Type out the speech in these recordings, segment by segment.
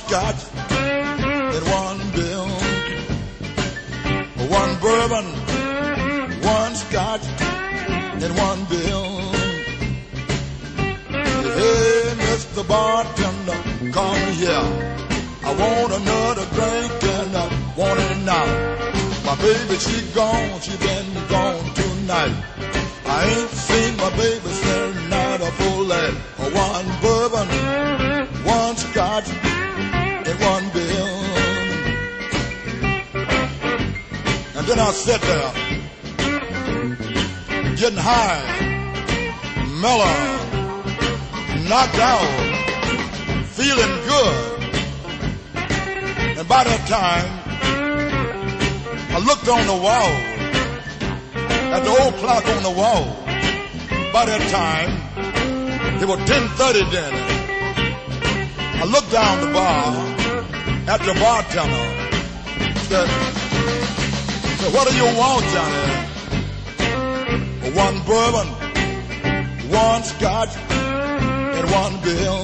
scotch and one bill. One bourbon, one scotch and one bill. Hey, Mr. Bartender, come here. I want another drink and I want it now. My baby, she gone, she been gone tonight. I ain't seen my baby since night of full light. One bourbon, one scotch, and one bill. And then I sat there, getting high, mellow, knocked out, feeling good. And by that time, I looked on the wall, at the old clock on the wall. By that time, it was 10:30 then. I looked down the bar at the bartender. Said, what do you want, Johnny? One bourbon, one scotch, and one bill.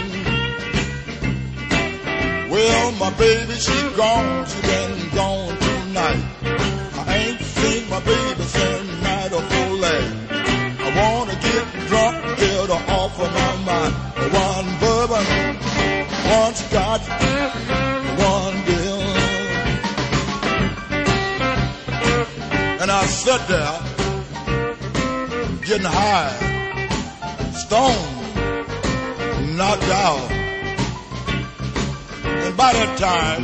Well, my baby, she gone, she been gone tonight. I ain't seen my baby since night of full light. I wanna get drunk, get her off of my mind. One bourbon, one scotch, one bill. And I sat there, getting high, stoned, knocked out. And by that time,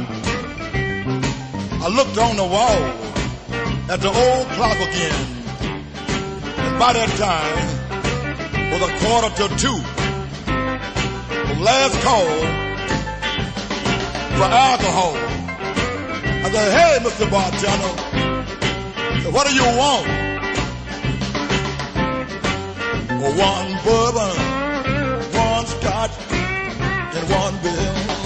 I looked on the wall at the old clock again. And by that time, was 1:45. The last call for alcohol. I said, hey, Mr. Bartender, what do you want? One bourbon, one scotch, and one bill.